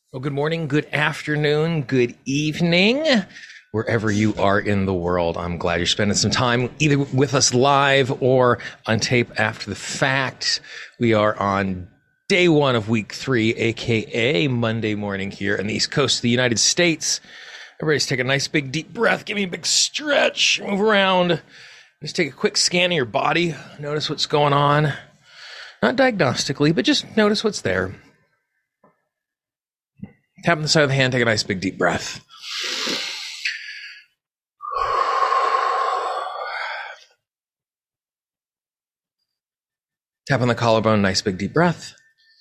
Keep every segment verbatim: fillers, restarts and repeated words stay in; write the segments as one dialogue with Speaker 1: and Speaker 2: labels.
Speaker 1: Well, good morning, good afternoon, good evening, wherever you are in the world. I'm glad you're spending some time either with us live or on tape after the fact. We are on day one of week three, aka Monday morning here on the East Coast of the United States. Everybody's take a nice big deep breath, give me a big stretch, move around. Just take a quick scan of your body, notice what's going on. Not diagnostically, but just notice what's there. Tap on the side of the hand, take a nice big deep breath. Tap on the collarbone, nice big deep breath.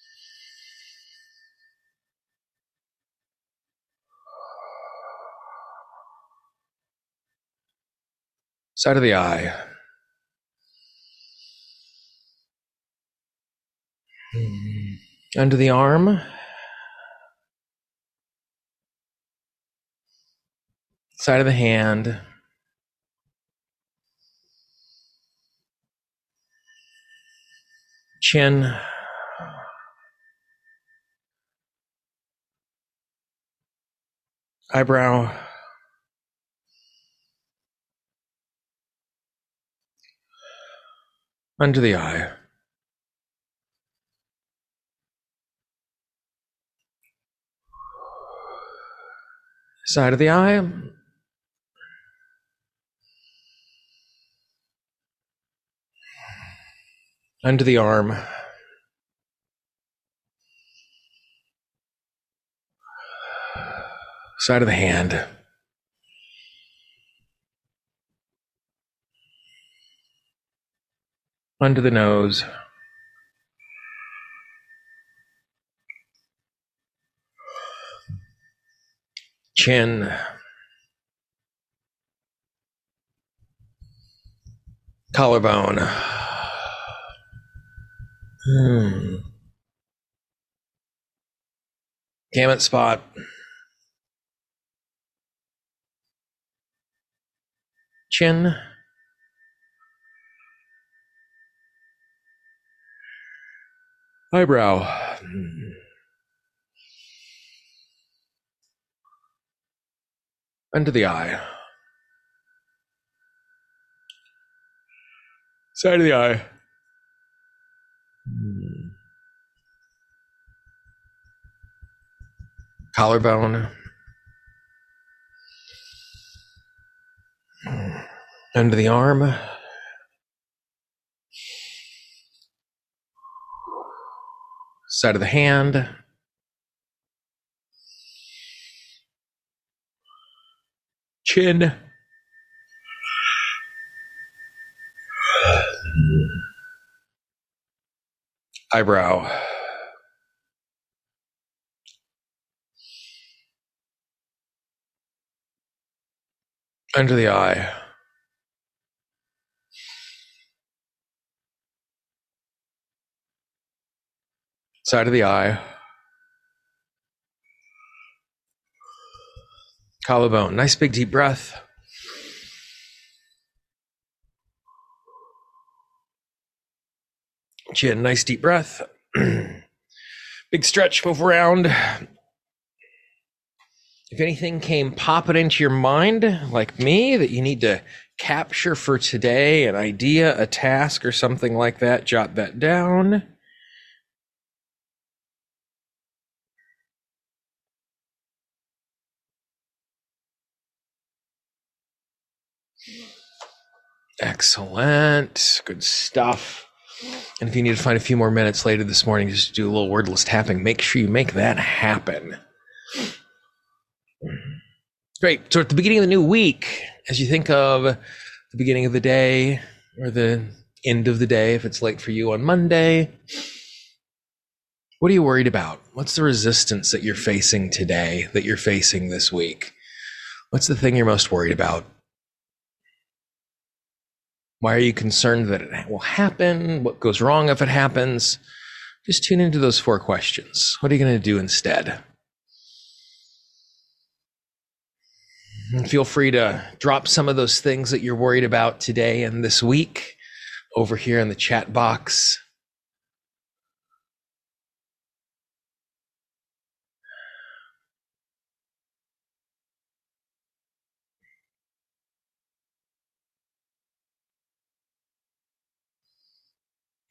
Speaker 1: Side of the eye. Under the arm. Side of the hand. Chin. Eyebrow. Under the eye. Side of the eye. Under the arm. Side of the hand. Under the nose. Chin. Collarbone. Hmm. Gamut spot. Chin. Eyebrow. Under the eye. Side of the eye. Collarbone. Under the arm. Side of the hand. Chin. Eyebrow. Under the eye. Side of the eye. Collarbone. Nice big deep breath. Chin. Nice deep breath. Big stretch. Move around. If anything came popping into your mind, like me, that you need to capture for today, an idea, a task, or something like that, jot that down. Excellent. Good stuff. And if you need to find a few more minutes later this morning, just do a little wordless tapping. Make sure you make that happen. Great. So at the beginning of the new week, as you think of the beginning of the day or the end of the day, if it's late for you on Monday, what are you worried about? What's the resistance that you're facing today, that you're facing this week? What's the thing you're most worried about? Why are you concerned that it will happen? What goes wrong if it happens? Just tune into those four questions. What are you going to do instead? And feel free to drop some of those things that you're worried about today and this week over here in the chat box.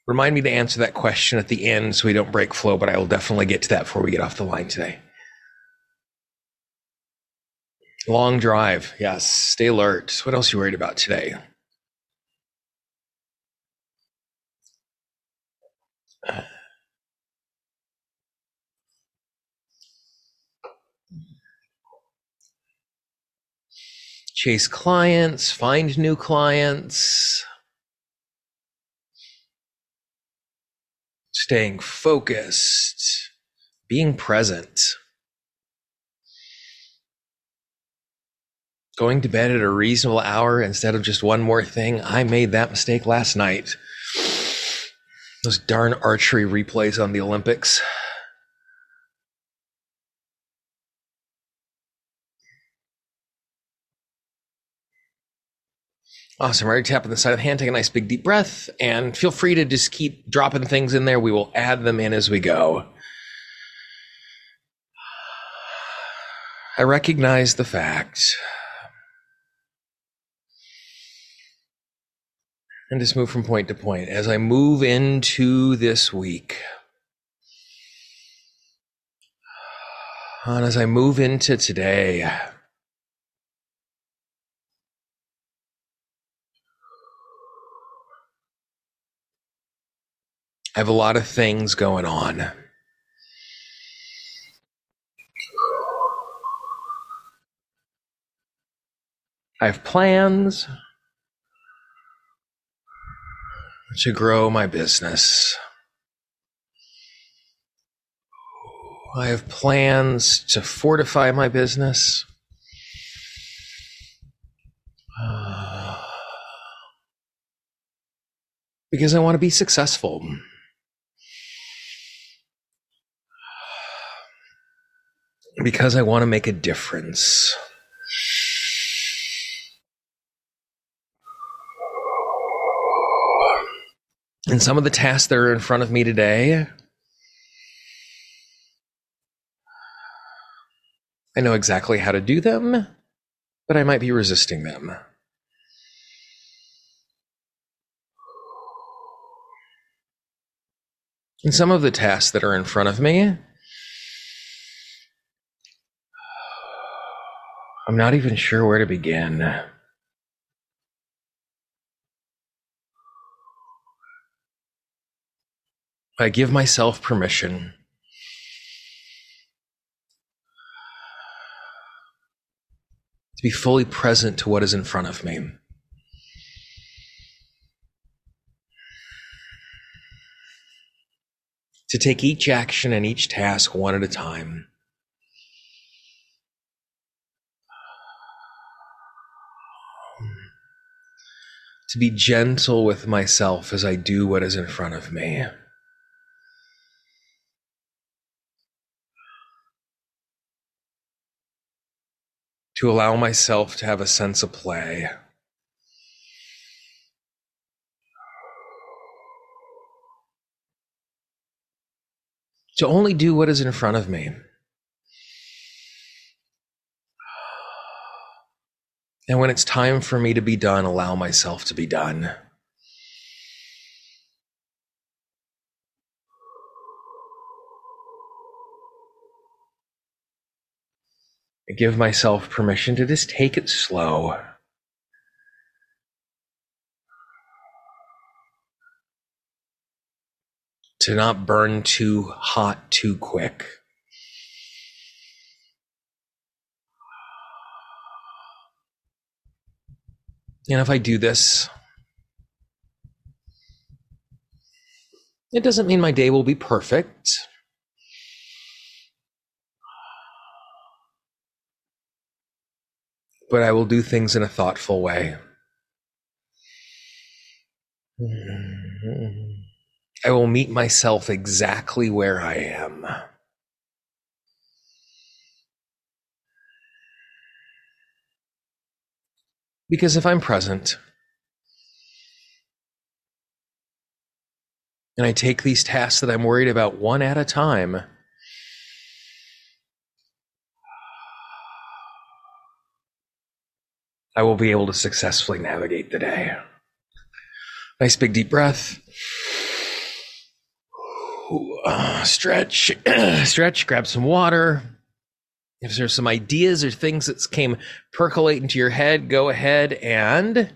Speaker 1: Remind me to answer that question at the end so we don't break flow, but I will definitely get to that before we get off the line today. Long drive. Yes. Stay alert. What else are you worried about today? Chase clients, find new clients, staying focused, being present, going to bed at a reasonable hour instead of just one more thing. I made that mistake last night. Those darn archery replays on the Olympics. Awesome. Right, tap on the side of the hand, take a nice big deep breath, and feel free to just keep dropping things in there. We will add them in as we go. I recognize the fact, and just move from point to point. As I move into this week, and as I move into today, I have a lot of things going on. I have plans to grow my business. I have plans to fortify my business. Uh, because I want to be successful. Because I want to make a difference. And some of the tasks that are in front of me today, I know exactly how to do them, but I might be resisting them. And some of the tasks that are in front of me, I'm not even sure where to begin. I give myself permission to be fully present to what is in front of me. To take each action and each task one at a time. To be gentle with myself as I do what is in front of me. To allow myself to have a sense of play. To only do what is in front of me. And when it's time for me to be done, allow myself to be done. I give myself permission to just take it slow. To not burn too hot too quick. And if I do this, it doesn't mean my day will be perfect. But I will do things in a thoughtful way. I will meet myself exactly where I am. Because if I'm present, and I take these tasks that I'm worried about one at a time, I will be able to successfully navigate the day. Nice big deep breath. Ooh, uh, stretch, stretch, grab some water. If there's some ideas or things that came percolate into your head, go ahead and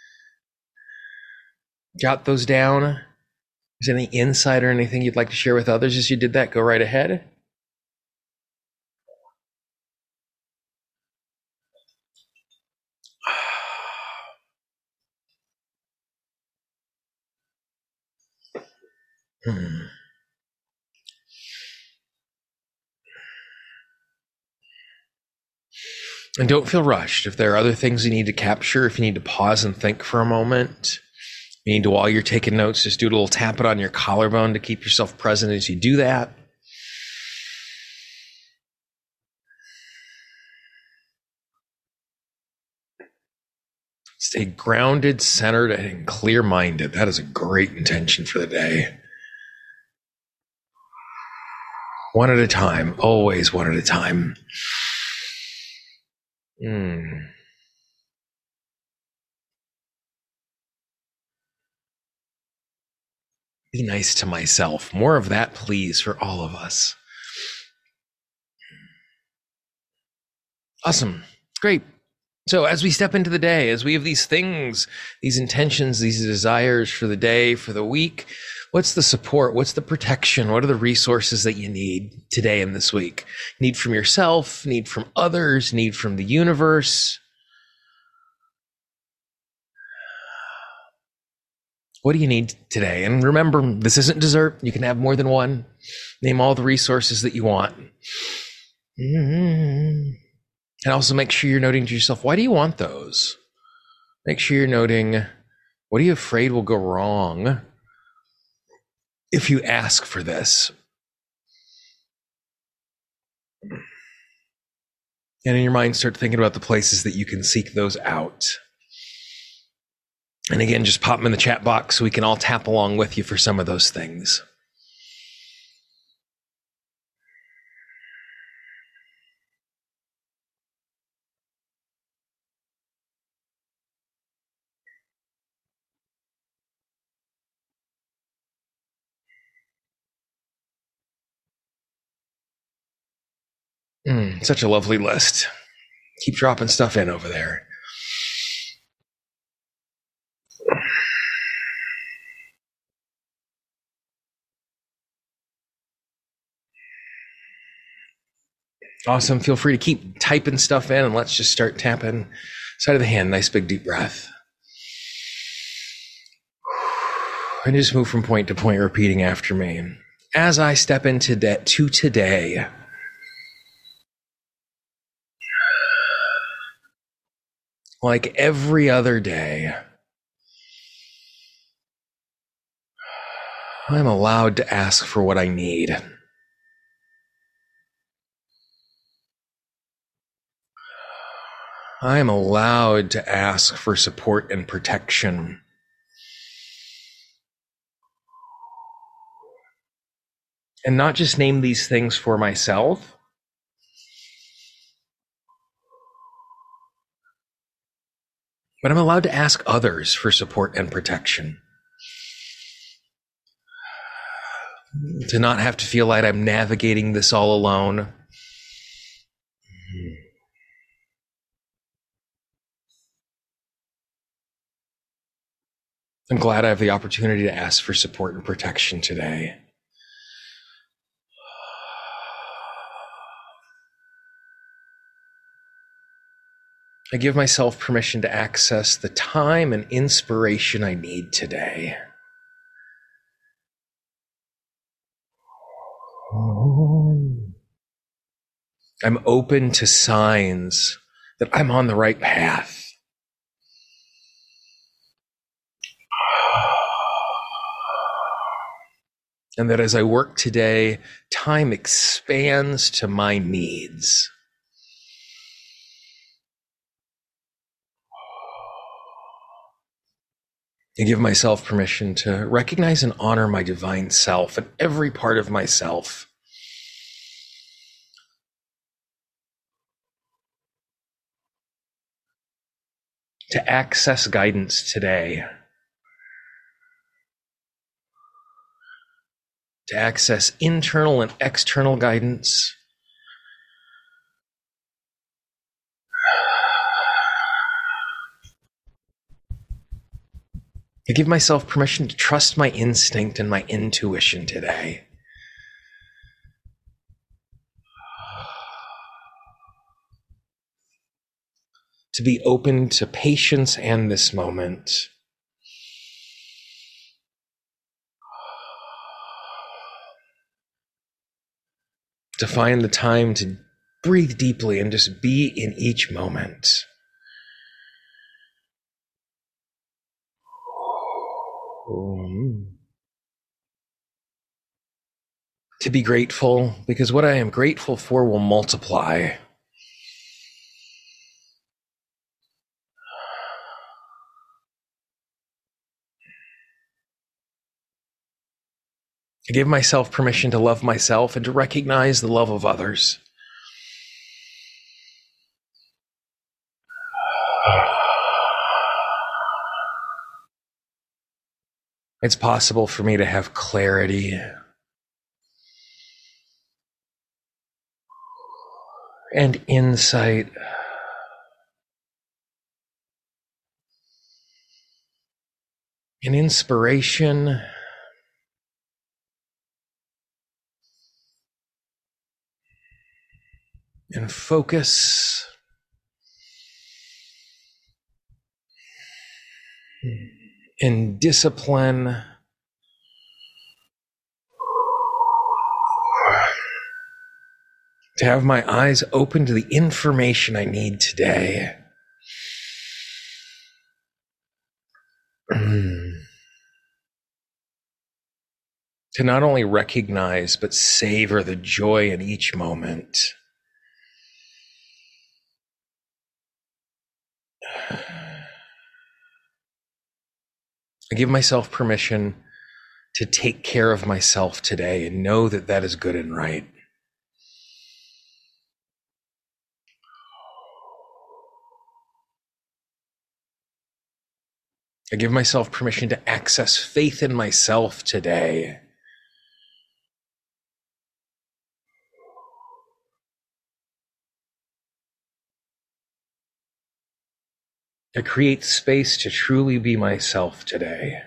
Speaker 1: jot those down. If there's any insight or anything you'd like to share with others as you did that, go right ahead. Hmm. And don't feel rushed. If there are other things you need to capture, if you need to pause and think for a moment, you need to, while you're taking notes, just do a little tap it on your collarbone to keep yourself present as you do that. Stay grounded, centered, and clear-minded. That is a great intention for the day. One at a time, always one at a time. Mm. Be nice to myself. More of that, please, for all of us. Awesome. Great. So as we step into the day, as we have these things, these intentions, these desires for the day, for the week, what's the support? What's the protection? What are the resources that you need today and this week? Need from yourself, need from others, need from the universe. What do you need today? And remember, this isn't dessert. You can have more than one. Name all the resources that you want. Mm-hmm. And also make sure you're noting to yourself, why do you want those? Make sure you're noting, what are you afraid will go wrong if you ask for this? And in your mind, start thinking about the places that you can seek those out. And again, just pop them in the chat box so we can all tap along with you for some of those things. Mm, such a lovely list. Keep dropping stuff in over there. Awesome. Feel free to keep typing stuff in, and let's just start tapping side of the hand. Nice big deep breath. And just move from point to point, repeating after me. As I step into de- to today, like every other day, I'm allowed to ask for what I need. I am allowed to ask for support and protection. And not just name these things for myself, but I'm allowed to ask others for support and protection. To not have to feel like I'm navigating this all alone. I'm glad I have the opportunity to ask for support and protection today. I give myself permission to access the time and inspiration I need today. I'm open to signs that I'm on the right path. And that as I work today, time expands to my needs. I give myself permission to recognize and honor my divine self and every part of myself. To access guidance today. to access internal and external guidance. I give myself permission to trust my instinct and my intuition today. To be open to patience and this moment. To find the time to breathe deeply and just be in each moment. To be grateful, because what I am grateful for will multiply. I give myself permission to love myself and to recognize the love of others. It's possible for me to have clarity and insight and inspiration and focus and discipline to have my eyes open to the information I need today. To not only recognize, but savor the joy in each moment. I give myself permission to take care of myself today and know that that is good and right. I give myself permission to access faith in myself today. To create space to truly be myself today.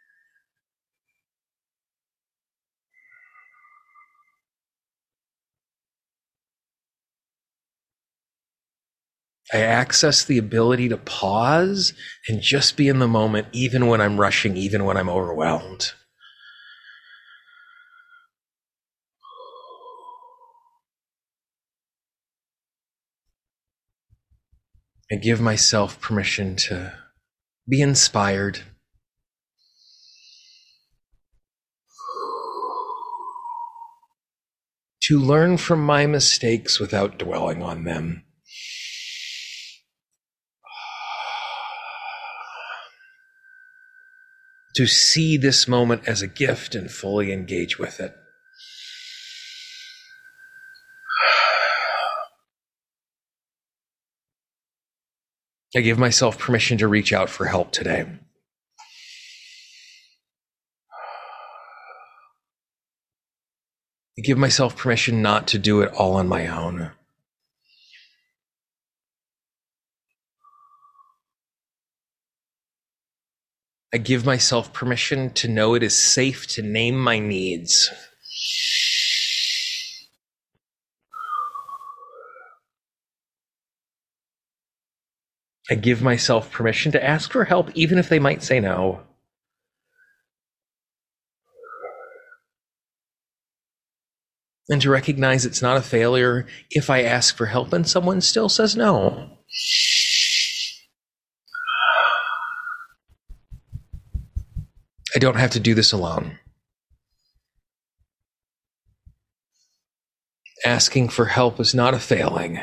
Speaker 1: I access the ability to pause and just be in the moment, even when I'm rushing, even when I'm overwhelmed. I give myself permission to be inspired. To learn from my mistakes without dwelling on them. To see this moment as a gift and fully engage with it. I give myself permission to reach out for help today. I give myself permission not to do it all on my own. I give myself permission to know it is safe to name my needs. I give myself permission to ask for help, even if they might say no. And to recognize it's not a failure if I ask for help and someone still says no. I don't have to do this alone. Asking for help is not a failing.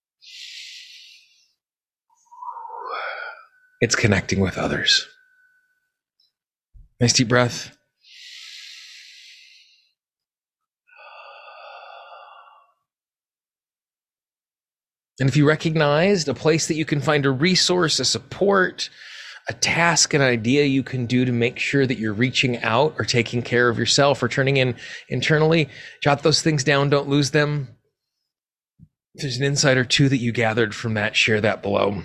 Speaker 1: It's connecting with others. Nice deep breath. And if you recognized a place that you can find a resource, a support, a task, an idea you can do to make sure that you're reaching out or taking care of yourself or turning in internally. Jot those things down. Don't lose them. If there's an insight or two that you gathered from that, share that below.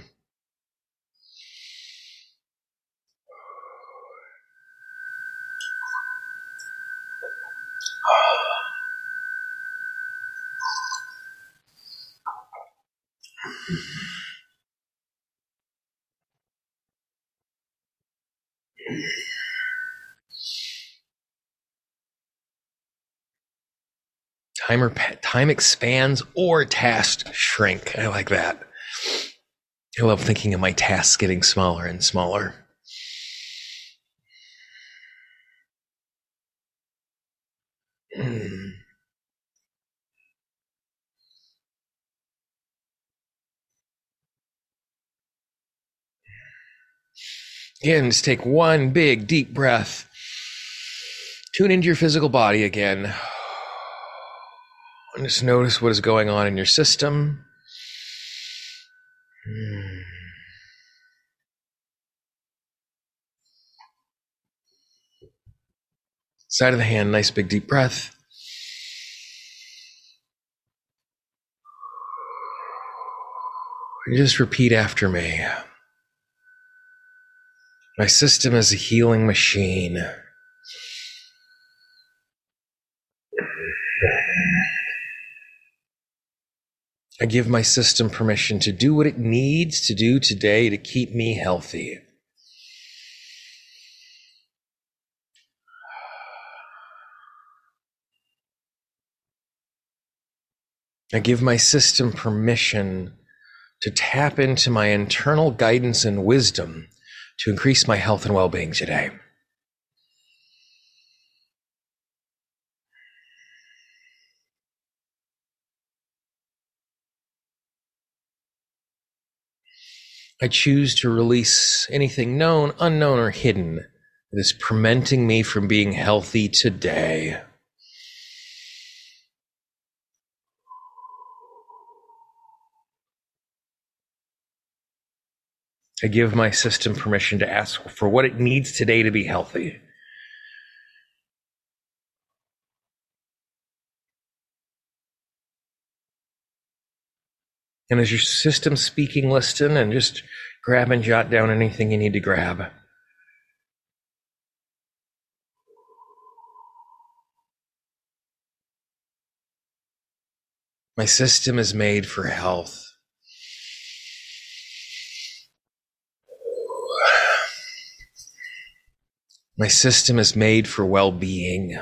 Speaker 1: Timer, time expands or tasks shrink. I like that. I love thinking of my tasks getting smaller and smaller. Mm. Again, just take one big deep breath. Tune into your physical body again. And just notice what is going on in your system. Mm. Side of the hand, nice big deep breath. And just repeat after me. My system is a healing machine. I give my system permission to do what it needs to do today to keep me healthy. I give my system permission to tap into my internal guidance and wisdom to increase my health and well-being today. I choose to release anything known, unknown, or hidden that is preventing me from being healthy today. I give my system permission to ask for what it needs today to be healthy. And as your system's speaking, listen and just grab and jot down anything you need to grab. My system is made for health. My system is made for well-being.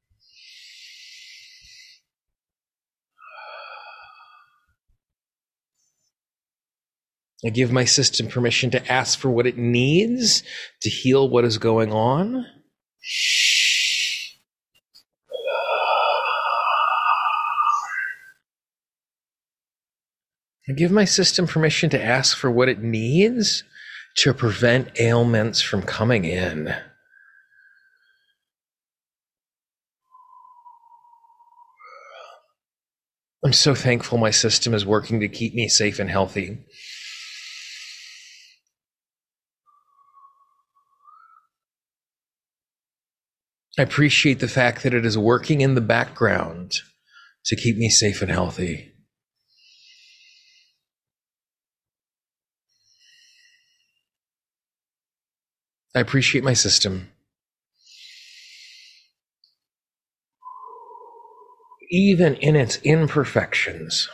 Speaker 1: I give my system permission to ask for what it needs to heal what is going on. I give my system permission to ask for what it needs to prevent ailments from coming in. I'm so thankful my system is working to keep me safe and healthy. I appreciate the fact that it is working in the background to keep me safe and healthy. I appreciate my system. Even in its imperfections,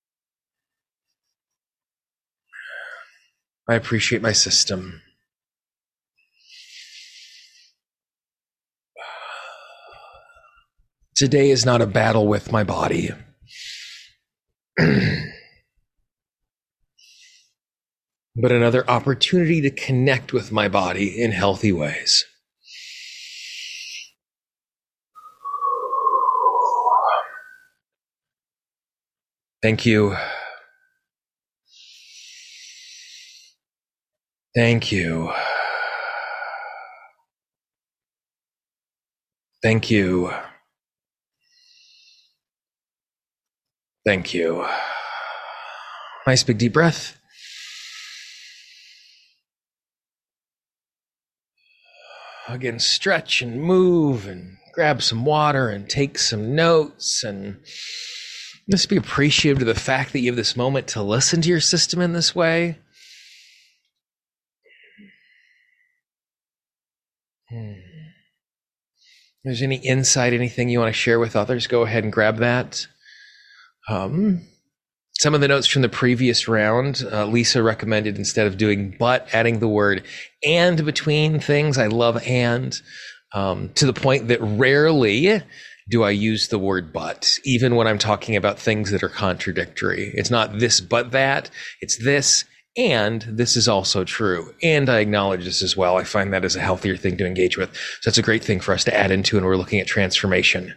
Speaker 1: I appreciate my system. Today is not a battle with my body. But another opportunity to connect with my body in healthy ways. Thank you. Thank you. Thank you. Thank you. Nice big deep breath. again, stretch and move and grab some water and take some notes, and just be appreciative of the fact that you have this moment to listen to your system in this way. Hmm. If there's any insight, anything you want to share with others, go ahead and grab that. Um, some of the notes from the previous round, uh, Lisa recommended instead of doing but, adding the word and between things. I love and, um, to the point that rarely do I use the word but, even when I'm talking about things that are contradictory. It's not this but that, it's this and this is also true. And I acknowledge this as well. I find that as a healthier thing to engage with. So that's a great thing for us to add into when we're looking at transformation.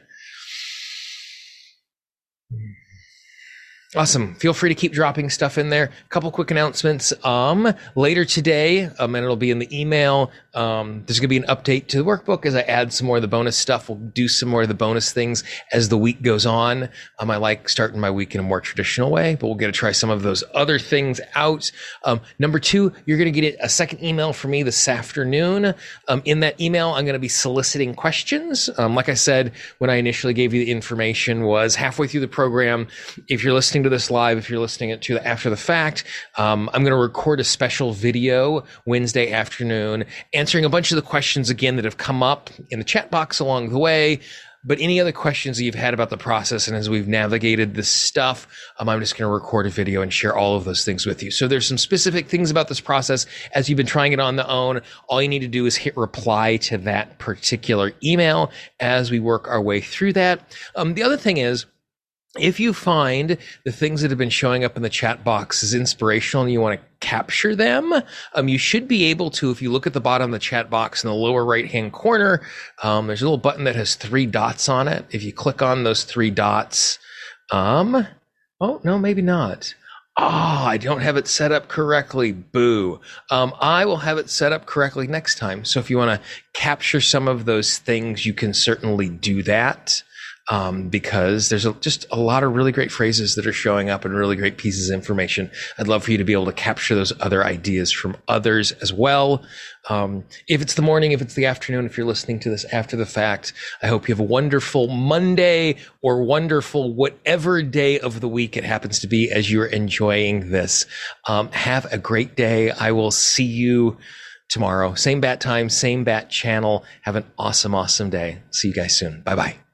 Speaker 1: Awesome. Feel free to keep dropping stuff in there. A couple quick announcements. Um, later today, um, and it'll be in the email, um, there's going to be an update to the workbook as I add some more of the bonus stuff. We'll do some more of the bonus things as the week goes on. Um, I like starting my week in a more traditional way, but we'll get to try some of those other things out. Um, number two, you're going to get a second email from me this afternoon. Um, in that email, I'm going to be soliciting questions. Um, like I said, when I initially gave you the information was halfway through the program. If you're listening to this live, if you're listening to it after the fact, um, I'm going to record a special video Wednesday afternoon answering a bunch of the questions again that have come up in the chat box along the way. But any other questions that you've had about the process and as we've navigated this stuff, um, I'm just going to record a video and share all of those things with you. So there's some specific things about this process as you've been trying it on the own. All you need to do is hit reply to that particular email as we work our way through that. Um, the other thing is, if you find the things that have been showing up in the chat box is inspirational and you want to capture them, um, you should be able to, if you look at the bottom of the chat box in the lower right-hand corner, um, there's a little button that has three dots on it. If you click on those three dots, um, oh, no, maybe not. Oh, I don't have it set up correctly. Boo. Um, I will have it set up correctly next time. So if you want to capture some of those things, you can certainly do that. Um, because there's a, just a lot of really great phrases that are showing up and really great pieces of information. I'd love for you to be able to capture those other ideas from others as well. Um, if it's the morning, if it's the afternoon, if you're listening to this after the fact, I hope you have a wonderful Monday or wonderful whatever day of the week it happens to be as you're enjoying this. Um, have a great day. I will see you tomorrow. Same bat time, same bat channel. Have an awesome, awesome day. See you guys soon. Bye-bye.